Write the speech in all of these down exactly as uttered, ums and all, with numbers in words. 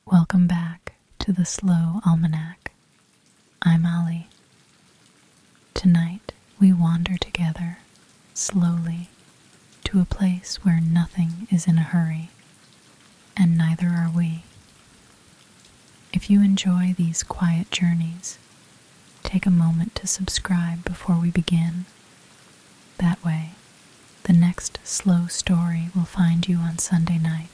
Welcome back to the Slow Almanac. I'm Ali. Tonight we wander together, slowly, to a place where nothing is in a hurry, and neither are we. If you enjoy these quiet journeys, take a moment to subscribe before we begin. That way, the next slow story will find you on Sunday night.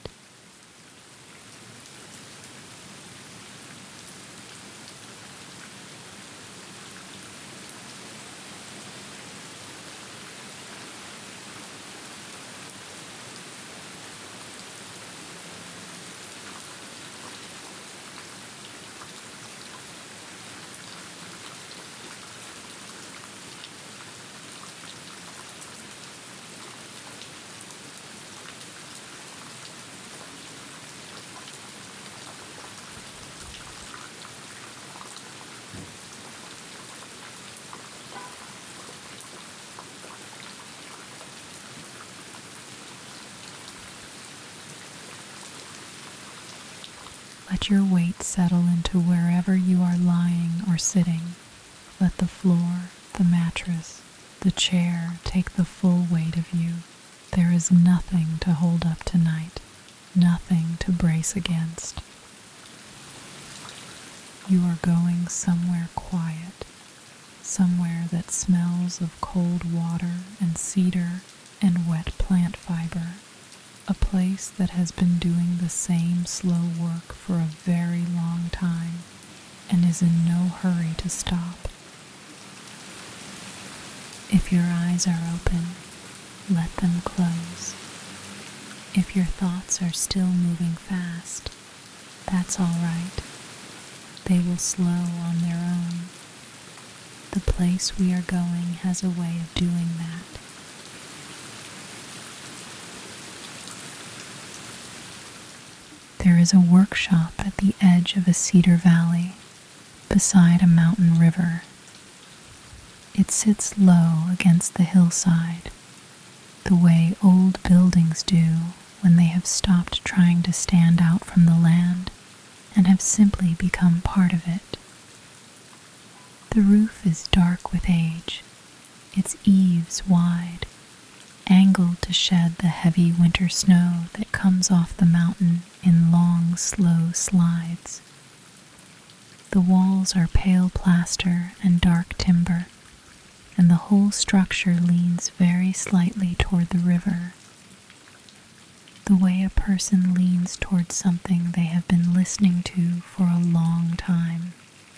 Let your weight settle into wherever you are lying or sitting. Let the floor, the mattress, the chair take the full weight of you. There is nothing to hold up tonight, nothing to brace against. You are going somewhere quiet, somewhere that smells of cold water and cedar and wet plant fiber. A place that has been doing the same slow work for a very long time and is in no hurry to stop. If your eyes are open, let them close. If your thoughts are still moving fast, that's all right. They will slow on their own. The place we are going has a way of doing that. There is a workshop at the edge of a cedar valley, beside a mountain river. It sits low against the hillside, the way old buildings do when they have stopped trying to stand out from the land and have simply become part of it. The roof is dark with age, its eaves wide, angled to shed the heavy winter snow that comes off the mountain in long, slow slides. The walls are pale plaster and dark timber, and the whole structure leans very slightly toward the river, the way a person leans toward something they have been listening to for a long time.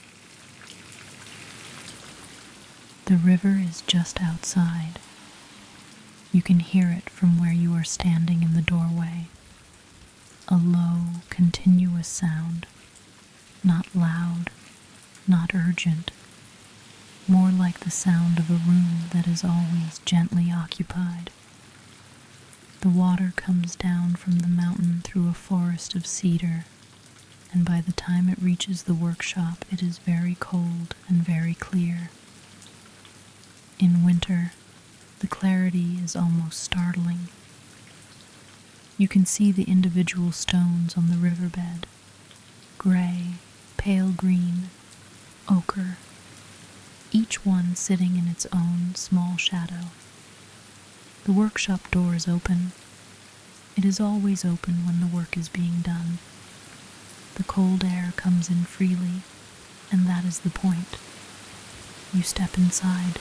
The river is just outside. You can hear it from where you are standing in the doorway. A low, continuous sound, not loud, not urgent, more like the sound of a room that is always gently occupied. The water comes down from the mountain through a forest of cedar, and by the time it reaches the workshop, it is very cold and very clear. In winter, the clarity is almost startling. You can see the individual stones on the riverbed, gray, pale green, ochre, each one sitting in its own small shadow. The workshop door is open. It is always open when the work is being done. The cold air comes in freely, and that is the point. You step inside.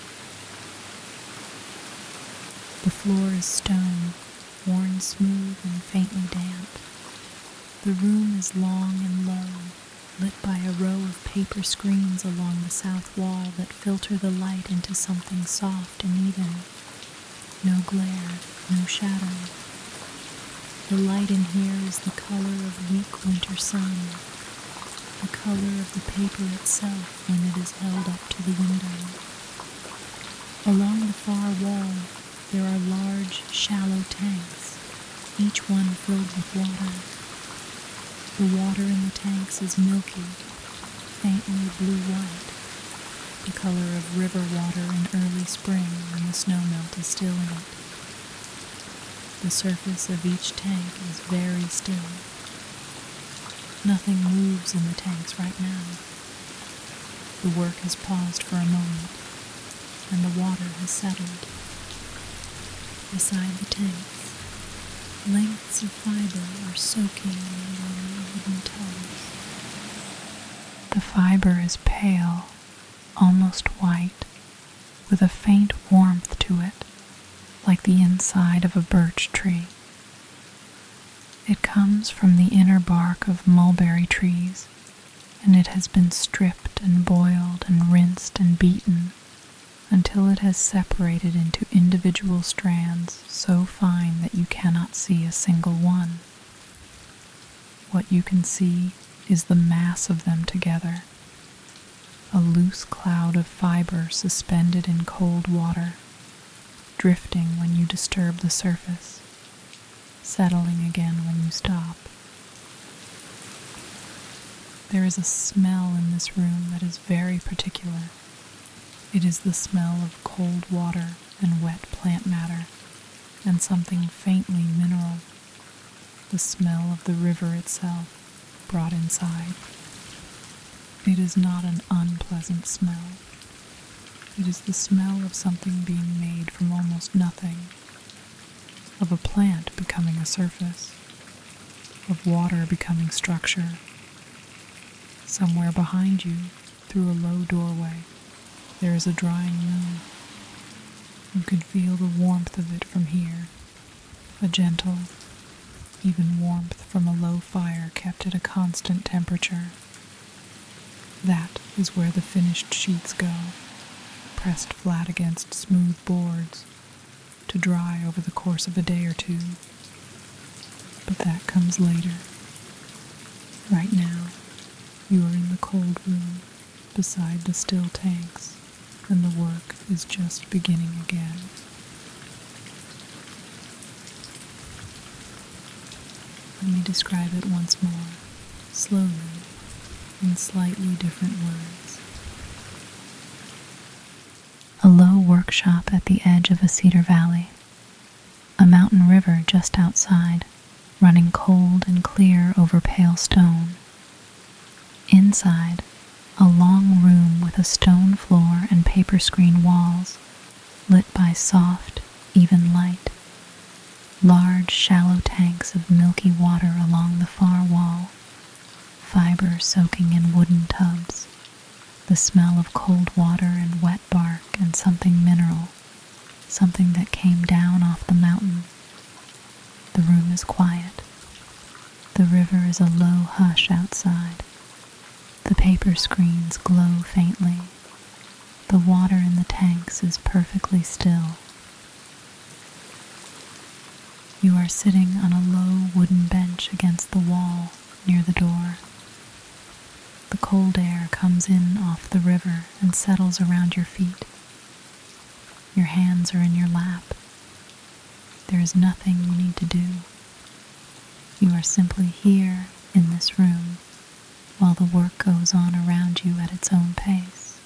The floor is stone, worn smooth and faintly damp. The room is long and low, lit by a row of paper screens along the south wall that filter the light into something soft and even. No glare, no shadow. The light in here is the color of weak winter sun, the color of the paper itself when it is held up to the window. Along the far wall, there are large, shallow tanks, each one filled with water. The water in the tanks is milky, faintly blue-white, the color of river water in early spring when the snowmelt is still in it. The surface of each tank is very still. Nothing moves in the tanks right now. The work has paused for a moment, and the water has settled. Beside the tanks, lengths of fiber are soaking along the wooden tubs. The fiber is pale, almost white, with a faint warmth to it, like the inside of a birch tree. It comes from the inner bark of mulberry trees, and it has been stripped and boiled and rinsed and beaten until it has separated into individual strands so fine that you cannot see a single one. What you can see is the mass of them together, a loose cloud of fiber suspended in cold water, drifting when you disturb the surface, settling again when you stop. There is a smell in this room that is very particular. It is the smell of cold water and wet plant matter, and something faintly mineral, the smell of the river itself, brought inside. It is not an unpleasant smell. It is the smell of something being made from almost nothing, of a plant becoming a surface, of water becoming structure. Somewhere behind you, through a low doorway, there is a drying moon. You can feel the warmth of it from here, a gentle, even warmth from a low fire kept at a constant temperature. That is where the finished sheets go, pressed flat against smooth boards, to dry over the course of a day or two. But that comes later. Right now, you are in the cold room beside the still tanks, and the work is just beginning again. Let me describe it once more, slowly, in slightly different words. A low workshop at the edge of a cedar valley, a mountain river just outside, running cold and clear over pale stone. Inside, a long room with a stone floor and paper screen walls, lit by soft, even light. Large, shallow tanks of milky water along the far wall, fiber soaking in wooden tubs, the smell of cold water and wet bark and something mineral, something that came down off the mountain. The room is quiet. The river is a low hush outside. The paper screens glow faintly. The water in the tanks is perfectly still. You are sitting on a low wooden bench against the wall near the door. The cold air comes in off the river and settles around your feet. Your hands are in your lap. There is nothing you need to do. You are simply here in this room, while the work goes on around you at its own pace.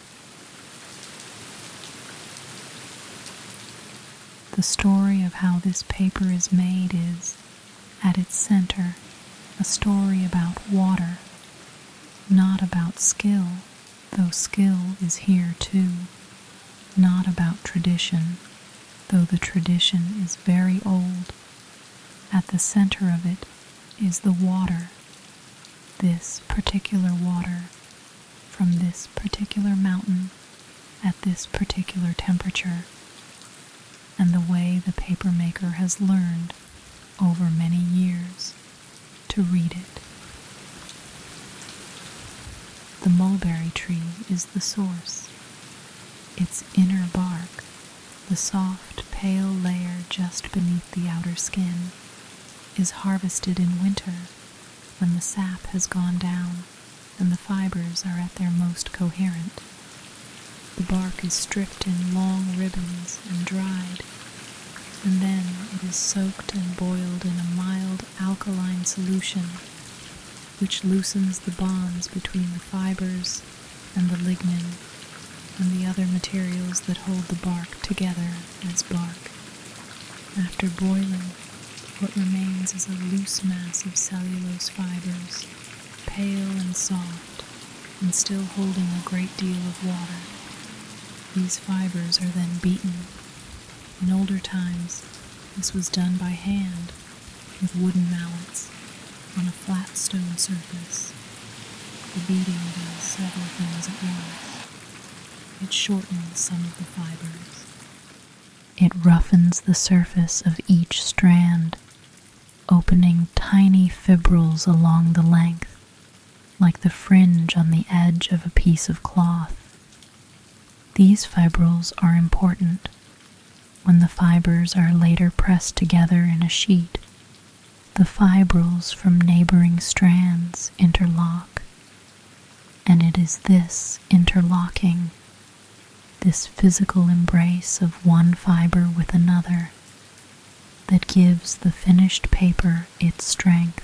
The story of how this paper is made is, at its center, a story about water, not about skill, though skill is here too, not about tradition, though the tradition is very old. At the center of it is the water, this particular water, from this particular mountain, at this particular temperature, and the way the paper maker has learned, over many years, to read it. The mulberry tree is the source. Its inner bark, the soft, pale layer just beneath the outer skin, is harvested in winter when the sap has gone down and the fibers are at their most coherent. The bark is stripped in long ribbons and dried, and then it is soaked and boiled in a mild alkaline solution, which loosens the bonds between the fibers and the lignin and the other materials that hold the bark together as bark. After boiling, what remains is a loose mass of cellulose fibers, pale and soft, and still holding a great deal of water. These fibers are then beaten. In older times, this was done by hand with wooden mallets on a flat stone surface. The beating does several things at once. It shortens some of the fibers. It roughens the surface of each strand, opening tiny fibrils along the length, like the fringe on the edge of a piece of cloth. These fibrils are important. When the fibers are later pressed together in a sheet, the fibrils from neighboring strands interlock, and it is this interlocking, this physical embrace of one fiber with another, that gives the finished paper its strength.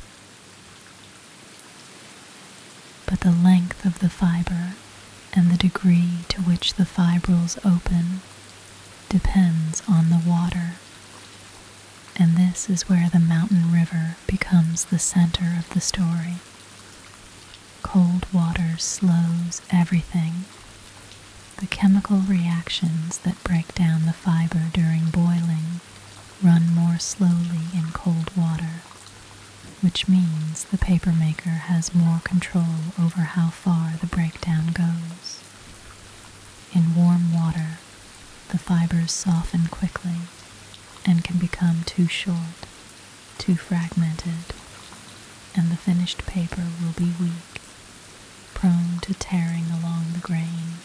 But the length of the fiber and the degree to which the fibrils open depends on the water, and this is where the mountain river becomes the center of the story. Cold water slows everything. The chemical reactions that break down the fiber during boiling run more slowly in cold water, which means the papermaker has more control over how far the breakdown goes. In warm water, the fibers soften quickly and can become too short, too fragmented, and the finished paper will be weak, prone to tearing along the grain.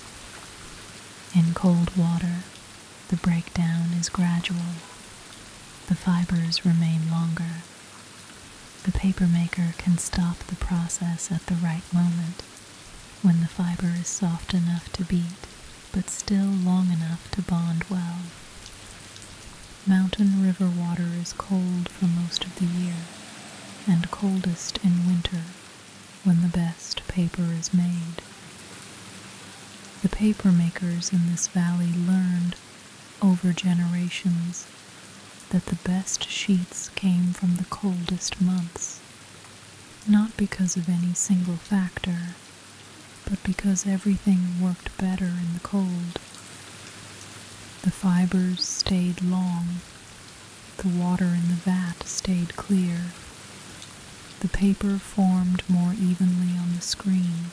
In cold water, the breakdown is gradual. The fibers remain longer. The papermaker can stop the process at the right moment, when the fiber is soft enough to beat, but still long enough to bond well. Mountain river water is cold for most of the year, and coldest in winter, when the best paper is made. The papermakers in this valley learned, over generations, that the best sheets came from the coldest months, not because of any single factor, but because everything worked better in the cold. The fibers stayed long, the water in the vat stayed clear, the paper formed more evenly on the screen.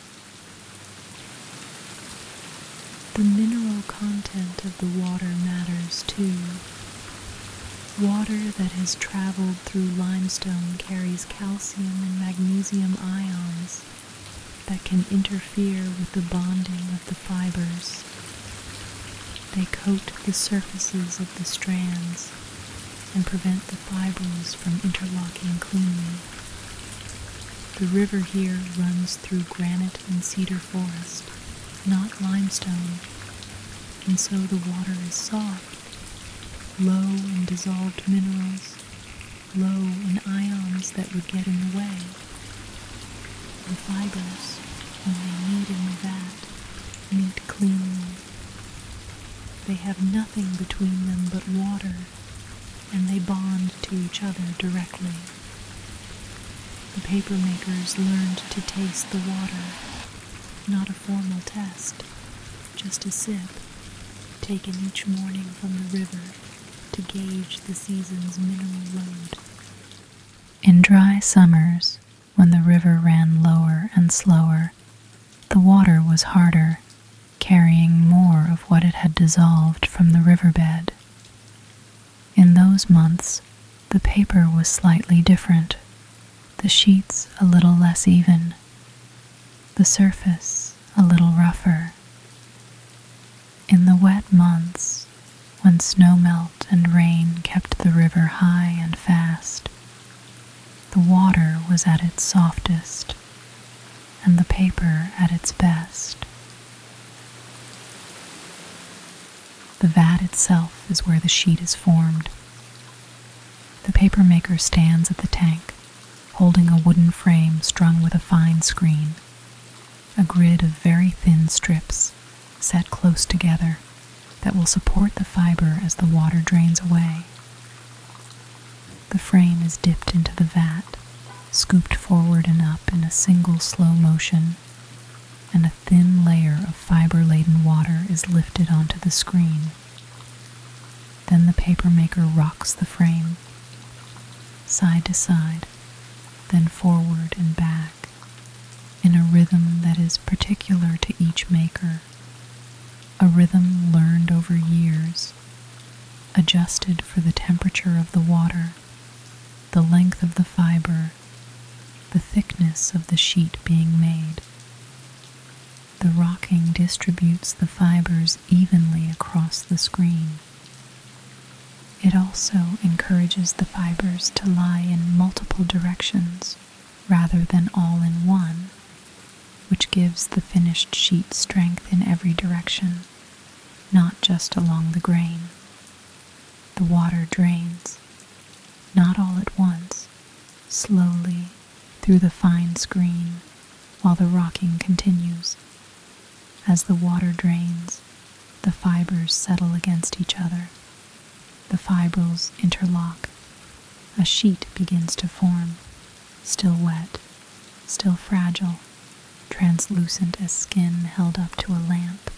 The mineral content of the water matters too. Water that has traveled through limestone carries calcium and magnesium ions that can interfere with the bonding of the fibers. They coat the surfaces of the strands and prevent the fibrils from interlocking cleanly. The river here runs through granite and cedar forest, not limestone, and so the water is soft, low in dissolved minerals, low in ions that would get in the way. The fibers, when they meet in the vat, meet cleanly. They have nothing between them but water, and they bond to each other directly. The papermakers learned to taste the water, not a formal test, just a sip, taken each morning from the river to gauge the season's mineral load. In dry summers, when the river ran lower and slower, the water was harder, carrying more of what it had dissolved from the riverbed. In those months, the paper was slightly different, the sheets a little less even, the surface a little rougher. In the wet months, when snowmelt and rain kept the river high and fast, the water was at its softest, and the paper at its best. The vat itself is where the sheet is formed. The papermaker stands at the tank, holding a wooden frame strung with a fine screen, a grid of very thin strips set close together that will support the fiber as the water drains away. The frame is dipped into the vat, scooped forward and up in a single slow motion, and a thin layer of fiber-laden water is lifted onto the screen. Then the papermaker rocks the frame, side to side, then forward and back, in a rhythm that is particular to each maker, a rhythm learned over years, adjusted for the temperature of the water, the length of the fiber, the thickness of the sheet being made. The rocking distributes the fibers evenly across the screen. It also encourages the fibers to lie in multiple directions rather than all in one, which gives the finished sheet strength in every direction, not just along the grain. The water drains, not all at once, slowly through the fine screen, while the rocking continues. As the water drains, the fibers settle against each other. The fibrils interlock. A sheet begins to form, still wet, still fragile, translucent as skin held up to a lamp.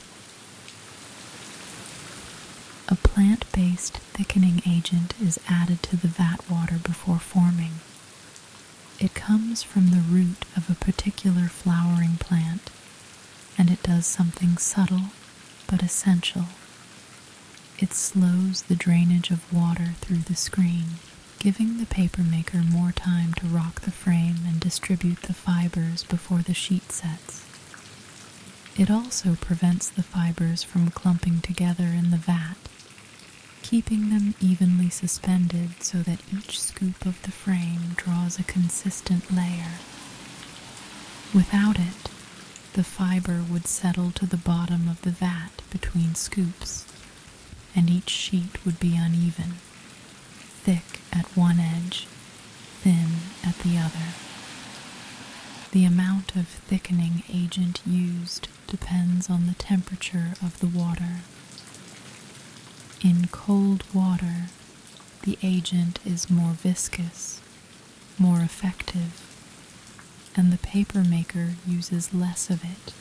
A plant-based thickening agent is added to the vat water before forming. It comes from the root of a particular flowering plant, and it does something subtle but essential. It slows the drainage of water through the screen, giving the papermaker more time to rock the frame and distribute the fibers before the sheet sets. It also prevents the fibers from clumping together in the vat, keeping them evenly suspended so that each scoop of the frame draws a consistent layer. Without it, the fiber would settle to the bottom of the vat between scoops, and each sheet would be uneven, thick at one edge, thin at the other. The amount of thickening agent used depends on the temperature of the water. In cold water, the agent is more viscous, more effective, and the papermaker uses less of it.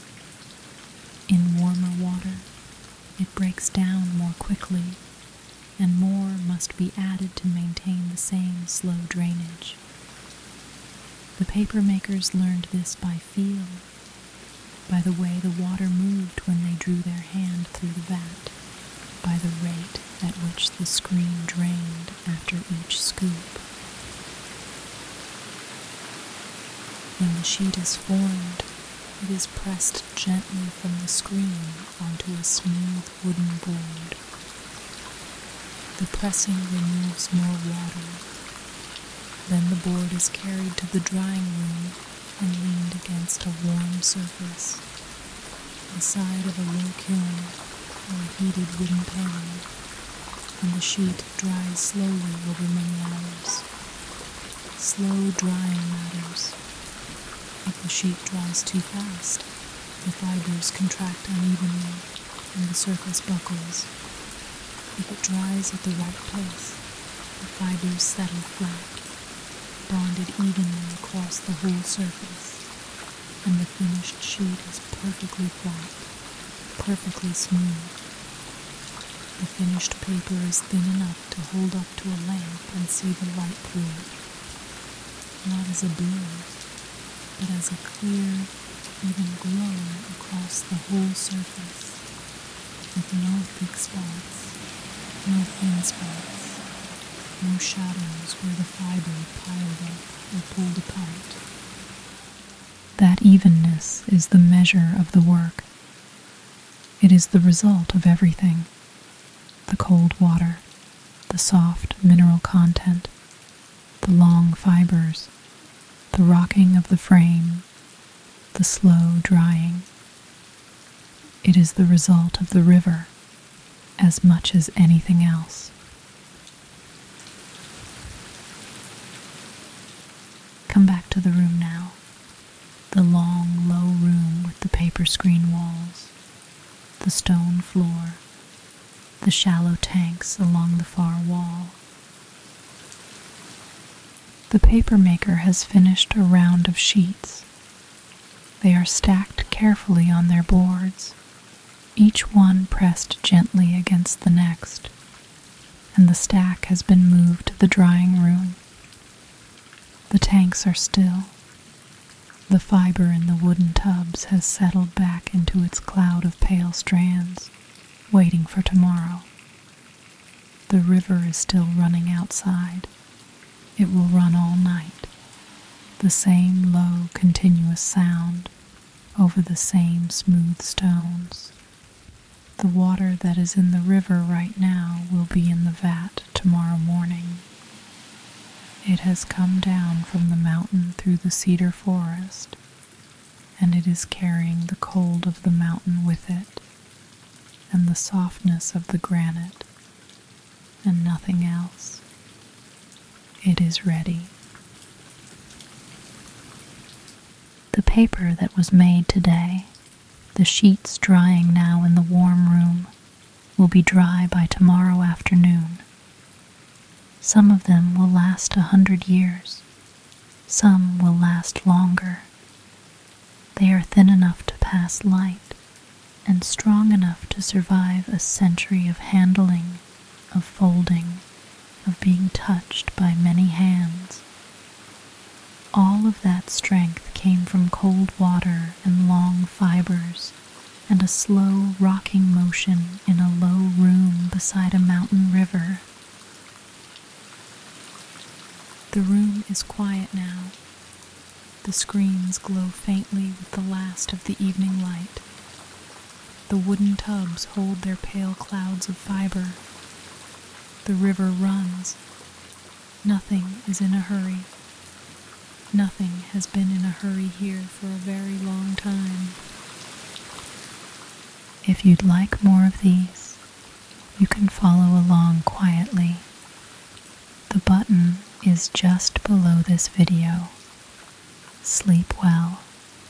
In warmer water, it breaks down more quickly, and more must be added to maintain the same slow drainage. The papermakers learned this by feel, by the way the water moved when they drew their hand through the vat, by the rate at which the screen drained after each scoop. When the sheet is formed, it is pressed gently from the screen onto a smooth wooden board. The pressing removes more water. Then the board is carried to the drying room and leaned against a warm surface, the side of a low kiln or a heated wooden pan, and the sheet dries slowly over many hours. Slow drying matters. If the sheet dries too fast, the fibers contract unevenly and the surface buckles. If it dries at the right place, the fibers settle flat, bonded evenly across the whole surface, and the finished sheet is perfectly flat, perfectly smooth. The finished paper is thin enough to hold up to a lamp and see the light through it, not as a blur, but as a clear, even glow across the whole surface, with no thick spots, no thin spots, no shadows where the fiber piled up or pulled apart. That evenness is the measure of the work. It is the result of everything: the cold water, the soft mineral content, the long fibers, the rocking of the frame, the slow drying. It is the result of the river as much as anything else. Come back to the room now, the long, low room with the paper screen walls, the stone floor, the shallow tanks along the far wall. The papermaker has finished a round of sheets. They are stacked carefully on their boards, each one pressed gently against the next, and the stack has been moved to the drying room. The tanks are still. The fiber in the wooden tubs has settled back into its cloud of pale strands, waiting for tomorrow. The river is still running outside. It will run all night. The same low, continuous sound over the same smooth stones. The water that is in the river right now will be in the vat tomorrow morning. It has come down from the mountain through the cedar forest, and it is carrying the cold of the mountain with it, and the softness of the granite, and nothing else. It is ready. The paper that was made today, the sheets drying now in the warm room, will be dry by tomorrow afternoon. Some of them will last a hundred years. Some will last longer. They are thin enough to pass light and strong enough to survive a century of handling, of folding, of being touched by many hands. All of that strength came from cold water and long fibers and a slow rocking motion in a low room beside a mountain river. The room is quiet now. The screens glow faintly with the last of the evening light. The wooden tubs hold their pale clouds of fiber. The river runs. Nothing is in a hurry. Nothing has been in a hurry here for a very long time. If you'd like more of these, you can follow along quietly. The button is just below this video. Sleep well.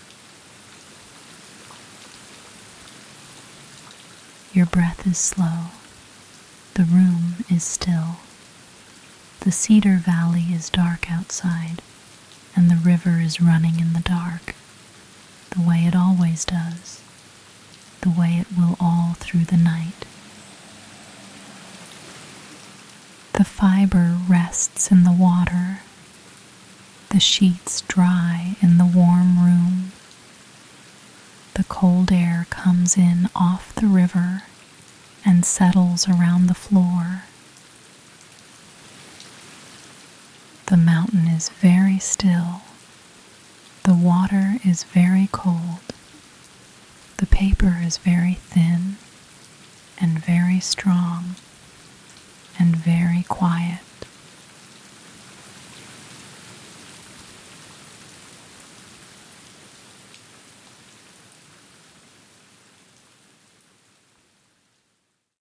Your breath is slow. The room is still. The cedar valley is dark outside, and the river is running in the dark, the way it always does, the way it will all through the night. The fiber rests in the water. The sheets dry in the warm room. The cold air comes in off the river and settles around the floor. The mountain is very still. The water is very cold. The paper is very thin and very strong and very quiet.